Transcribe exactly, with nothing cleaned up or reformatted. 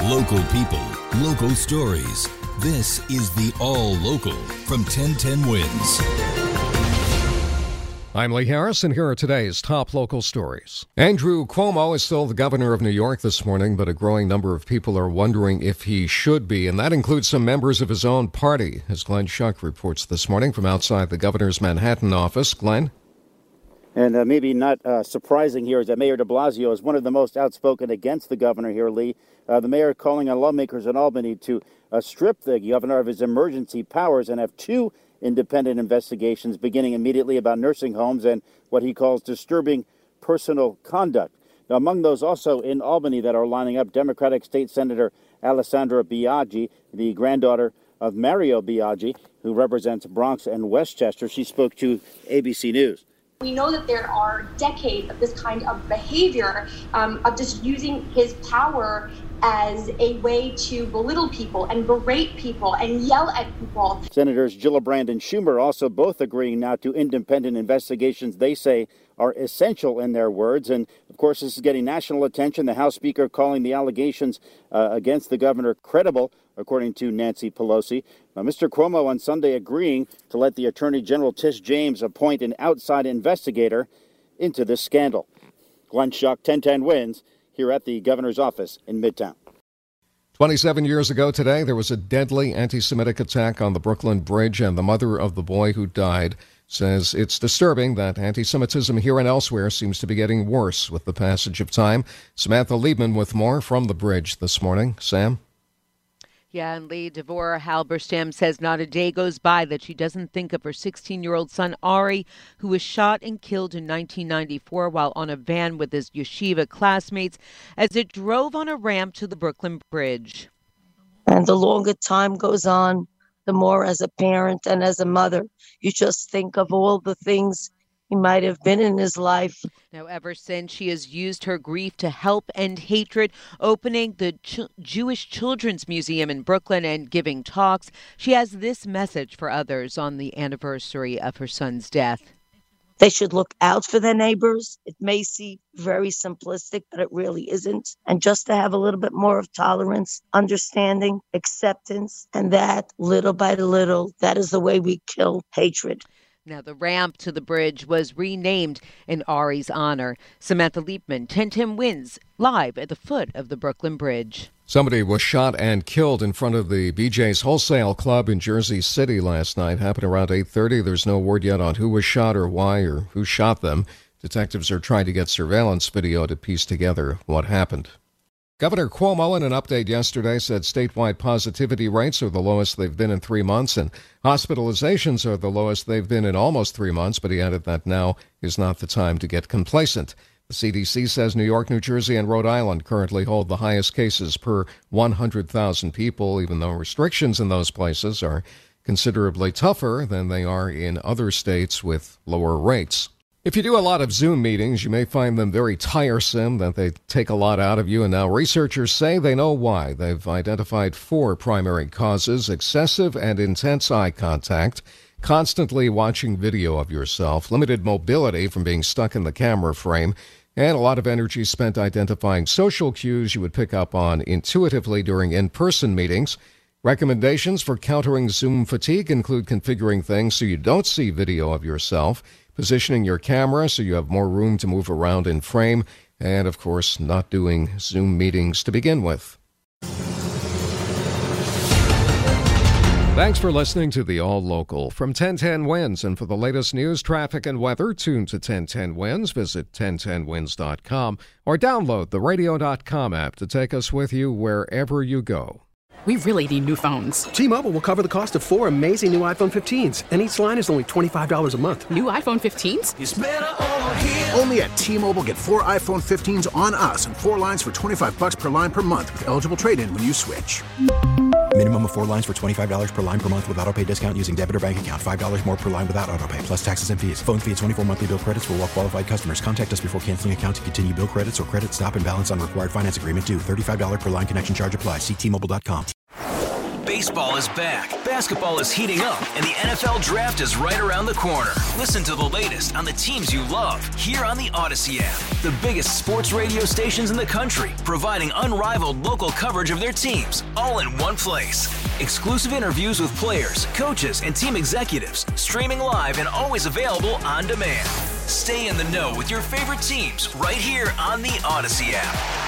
Local people, local stories. This is the All Local from ten ten Wins. I'm Lee Harris, and here are today's top local stories. Andrew Cuomo is still the governor of New York this morning, but a growing number of people are wondering if he should be, and that includes some members of his own party, as Glenn Schuck reports this morning from outside the governor's Manhattan office. Glenn? And uh, maybe not uh, surprising here is that Mayor de Blasio is one of the most outspoken against the governor here, Lee. Uh, the mayor calling on lawmakers in Albany to uh, strip the governor of his emergency powers and have two independent investigations beginning immediately about nursing homes and what he calls disturbing personal conduct. Now, among those also in Albany that are lining up, Democratic State Senator Alessandra Biaggi, the granddaughter of Mario Biaggi, who represents Bronx and Westchester. She spoke to A B C News. We know that there are decades of this kind of behavior, um, of just using his power as a way to belittle people and berate people and yell at people. Senators Gillibrand and Schumer also both agreeing now to independent investigations they say are essential in their words. And, of course, this is getting national attention. The House Speaker calling the allegations uh, against the governor credible, according to Nancy Pelosi. Now, Mister Cuomo on Sunday agreeing to let the Attorney General Tish James appoint an outside investigator into this scandal. Glenn Schuck, ten ten Wins, here at the governor's office in Midtown. twenty-seven years ago today, there was a deadly anti-Semitic attack on the Brooklyn Bridge, and the mother of the boy who died says it's disturbing that anti-Semitism here and elsewhere seems to be getting worse with the passage of time. Samantha Liebman with more from the bridge this morning. Sam? Yeah, and Lee, Devorah Halberstam says not a day goes by that she doesn't think of her sixteen-year-old son, Ari, who was shot and killed in nineteen ninety-four while on a van with his yeshiva classmates as it drove on a ramp to the Brooklyn Bridge. And the longer time goes on, the more as a parent and as a mother, you just think of all the things he might have been in his life. Now, ever since, she has used her grief to help end hatred, opening the Ch- Jewish Children's Museum in Brooklyn and giving talks. She has this message for others on the anniversary of her son's death. They should look out for their neighbors. It may seem very simplistic, but it really isn't. And just to have a little bit more of tolerance, understanding, acceptance, and that little by little, that is the way we kill hatred. Now, the ramp to the bridge was renamed in Ari's honor. Samantha Liebman, ten ten Wins, live at the foot of the Brooklyn Bridge. Somebody was shot and killed in front of the B J's Wholesale Club in Jersey City last night. Happened around eight thirty. There's no word yet on who was shot or why or who shot them. Detectives are trying to get surveillance video to piece together what happened. Governor Cuomo, in an update yesterday, said statewide positivity rates are the lowest they've been in three months, and hospitalizations are the lowest they've been in almost three months, but he added that now is not the time to get complacent. The C D C says New York, New Jersey, and Rhode Island currently hold the highest cases per one hundred thousand people, even though restrictions in those places are considerably tougher than they are in other states with lower rates. If you do a lot of Zoom meetings, you may find them very tiresome, that they take a lot out of you, and now researchers say they know why. They've identified four primary causes: excessive and intense eye contact, constantly watching video of yourself, limited mobility from being stuck in the camera frame, and a lot of energy spent identifying social cues you would pick up on intuitively during in-person meetings. Recommendations for countering Zoom fatigue include configuring things so you don't see video of yourself, positioning your camera so you have more room to move around in frame, and, of course, not doing Zoom meetings to begin with. Thanks for listening to the All Local from ten ten Wins. And for the latest news, traffic, and weather, tune to ten ten Wins. Visit ten ten wins dot com or download the radio dot com app to take us with you wherever you go. We really need new phones. T-Mobile will cover the cost of four amazing new iPhone fifteens, and each line is only twenty-five dollars a month. New iPhone fifteens? It's better over here. Only at T-Mobile, get four iPhone fifteens on us and four lines for twenty-five dollars per line per month with eligible trade-in when you switch. Minimum of four lines for twenty-five dollars per line per month with autopay discount using debit or bank account. five dollars more per line without autopay, plus taxes and fees. Phone fee at twenty-four monthly bill credits for well-qualified customers. Contact us before canceling account to continue bill credits or credit stop and balance on required finance agreement due. thirty-five dollars per line connection charge applies. See T Mobile dot com. Baseball is back, basketball is heating up, and the N F L Draft is right around the corner. Listen to the latest on the teams you love here on the Odyssey app. The biggest sports radio stations in the country, providing unrivaled local coverage of their teams, all in one place. Exclusive interviews with players, coaches, and team executives, streaming live and always available on demand. Stay in the know with your favorite teams right here on the Odyssey app.